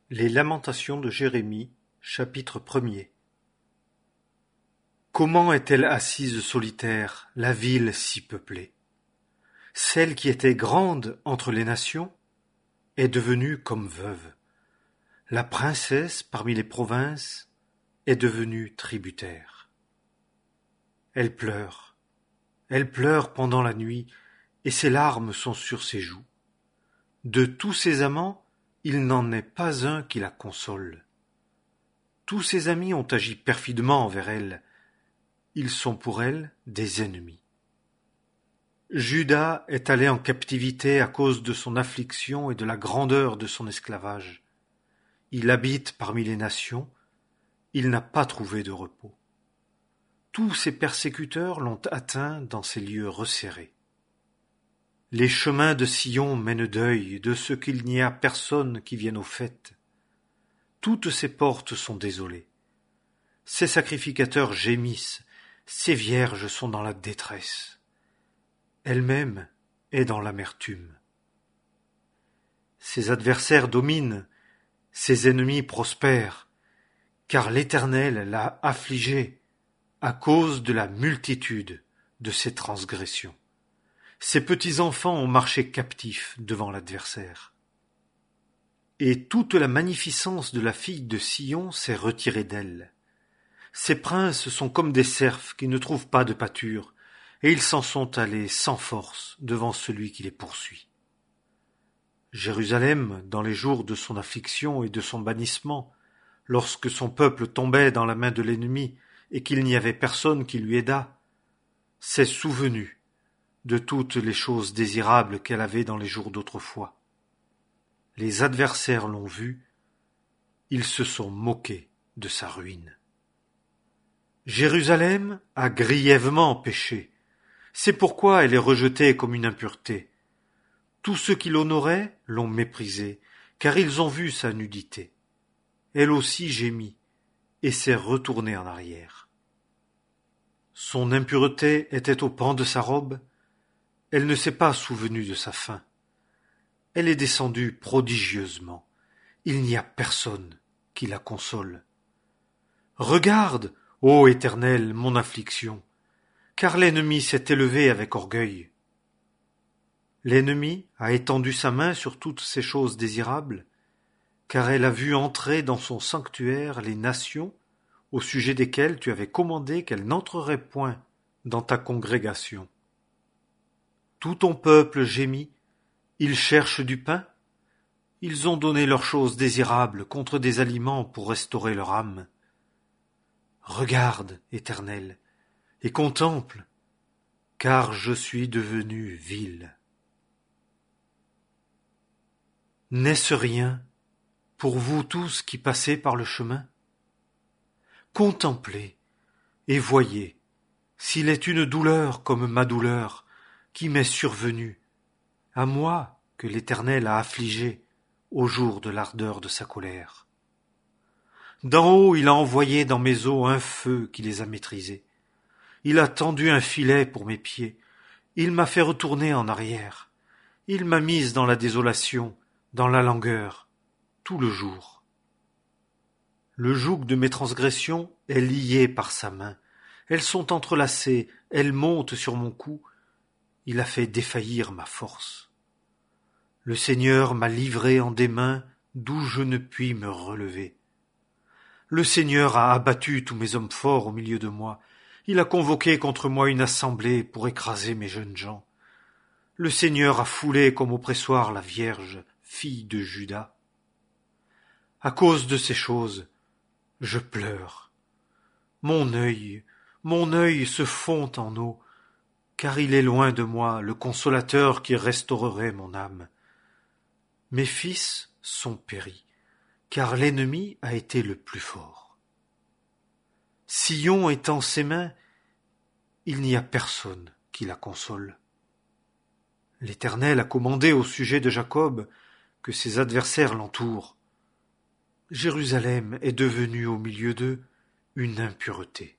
Les Lamentations de Jérémie, chapitre 1er. Comment est-elle assise solitaire, la ville si peuplée? Celle qui était grande entre les nations est devenue comme veuve. La princesse parmi les provinces est devenue tributaire. Elle pleure pendant la nuit, et ses larmes sont sur ses joues. De tous ses amants, il n'en est pas un qui la console. Tous ses amis ont agi perfidement envers elle. Ils sont pour elle des ennemis. Juda est allé en captivité à cause de son affliction et de la grandeur de son esclavage. Il habite parmi les nations, il n'a pas trouvé de repos. Tous ses persécuteurs l'ont atteint dans ces lieux resserrés. Les chemins de Sion mènent deuil de ce qu'il n'y a personne qui vienne aux fêtes. Toutes ses portes sont désolées. Ses sacrificateurs gémissent, ses vierges sont dans la détresse. Elle-même est dans l'amertume. Ses adversaires dominent, ses ennemis prospèrent, car l'Éternel l'a affligée à cause de la multitude de ses transgressions. Ses petits-enfants ont marché captifs devant l'adversaire. Et toute la magnificence de la fille de Sion s'est retirée d'elle. Ses princes sont comme des cerfs qui ne trouvent pas de pâture, et ils s'en sont allés sans force devant celui qui les poursuit. Jérusalem, dans les jours de son affliction et de son bannissement, lorsque son peuple tombait dans la main de l'ennemi et qu'il n'y avait personne qui lui aidât, s'est souvenue de toutes les choses désirables qu'elle avait dans les jours d'autrefois. Les adversaires l'ont vue, ils se sont moqués de sa ruine. Jérusalem a grièvement péché, c'est pourquoi elle est rejetée comme une impureté. Tous ceux qui l'honoraient l'ont méprisée, car ils ont vu sa nudité. Elle aussi gémit, et s'est retournée en arrière. Son impureté était au pan de sa robe, elle ne s'est pas souvenue de sa faim. Elle est descendue prodigieusement, il n'y a personne qui la console. Regarde, ô Éternel, mon affliction, car l'ennemi s'est élevé avec orgueil. L'ennemi a étendu sa main sur toutes ces choses désirables, car elle a vu entrer dans son sanctuaire les nations au sujet desquelles tu avais commandé qu'elles n'entreraient point dans ta congrégation. Tout ton peuple gémit, ils cherchent du pain, ils ont donné leurs choses désirables contre des aliments pour restaurer leur âme. Regarde, Éternel, et contemple, car je suis devenu vil. N'est-ce rien pour vous tous qui passez par le chemin? Contemplez et voyez s'il est une douleur comme ma douleur qui m'est survenue, à moi que l'Éternel a affligé au jour de l'ardeur de sa colère. D'en haut il a envoyé dans mes os un feu qui les a maîtrisés. Il a tendu un filet pour mes pieds, il m'a fait retourner en arrière. Il m'a mise dans la désolation, dans la langueur, tout le jour. Le joug de mes transgressions est lié par sa main. Elles sont entrelacées, elles montent sur mon cou. Il a fait défaillir ma force. Le Seigneur m'a livré en des mains d'où je ne puis me relever. Le Seigneur a abattu tous mes hommes forts au milieu de moi. Il a convoqué contre moi une assemblée pour écraser mes jeunes gens. Le Seigneur a foulé comme au pressoir la Vierge, fille de Juda. À cause de ces choses, je pleure. Mon œil se fond en eau, car il est loin de moi le consolateur qui restaurerait mon âme. Mes fils sont péris, car l'ennemi a été le plus fort. Sion est en ses mains, il n'y a personne qui la console. L'Éternel a commandé au sujet de Jacob que ses adversaires l'entourent. Jérusalem est devenue au milieu d'eux une impureté.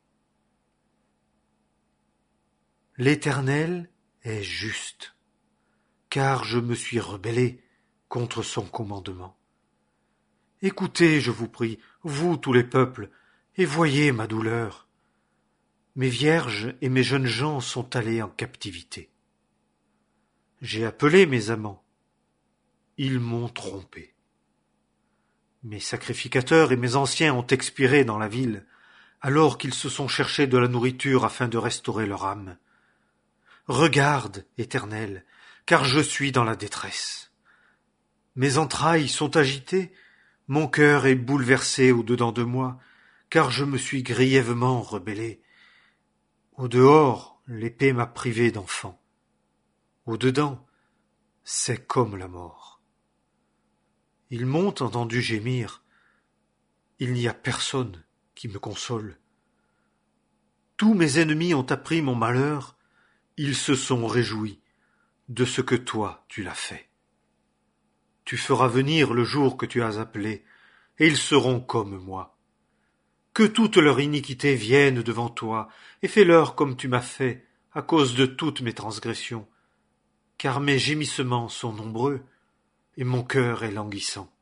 L'Éternel est juste, car je me suis rebellé contre son commandement. Écoutez, je vous prie, vous tous les peuples, et voyez ma douleur. Mes vierges et mes jeunes gens sont allés en captivité. J'ai appelé mes amants. Ils m'ont trompé. Mes sacrificateurs et mes anciens ont expiré dans la ville, alors qu'ils se sont cherchés de la nourriture afin de restaurer leur âme. Regarde, Éternel, car je suis dans la détresse. Mes entrailles sont agitées, mon cœur est bouleversé au-dedans de moi, car je me suis grièvement rebellé. Au-dehors, l'épée m'a privé d'enfants. Au-dedans, c'est comme la mort. Ils m'ont entendu gémir. Il n'y a personne qui me console. Tous mes ennemis ont appris mon malheur, ils se sont réjouis de ce que toi tu l'as fait. Tu feras venir le jour que tu as appelé, et ils seront comme moi. Que toute leur iniquité vienne devant toi, et fais-leur comme tu m'as fait, à cause de toutes mes transgressions, car mes gémissements sont nombreux, et mon cœur est languissant.